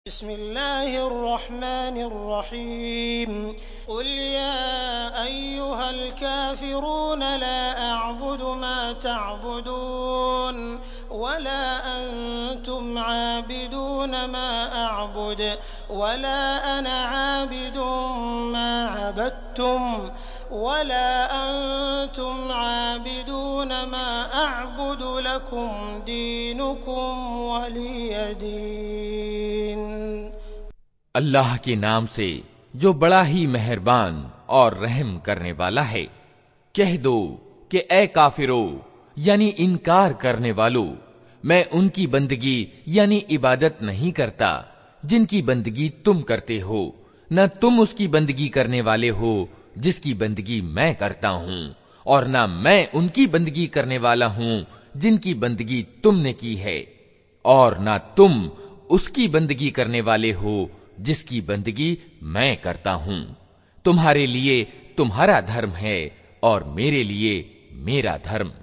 बिस्मिल्लाहिर्रहमानिर्रहीम कुल या अय्युहल काफिरून ला अअबुदु मा तअबुदून वला अंतुम आबिदून मा अअबुद वला अना आबिदुम मा अबदतुम वला अंतुम आबिदून मा अअबुदु लकुम दीनुकुम वलिय दीन। अल्लाह के नाम से जो बड़ा ही मेहरबान और रहम करने वाला है। कह दो कि ए काफिरो यानी इनकार करने वालों, मैं उनकी बंदगी यानी इबादत नहीं करता जिनकी बंदगी तुम करते हो, न तुम उसकी बंदगी करने वाले हो जिसकी बंदगी मैं करता हूं, और न मैं उनकी बंदगी करने वाला हूं जिनकी बंदगी तुमने की है, और न तुम उसकी बंदगी करने वाले हो जिसकी बंदगी मैं करता हूं। तुम्हारे लिए तुम्हारा धर्म है और मेरे लिए मेरा धर्म।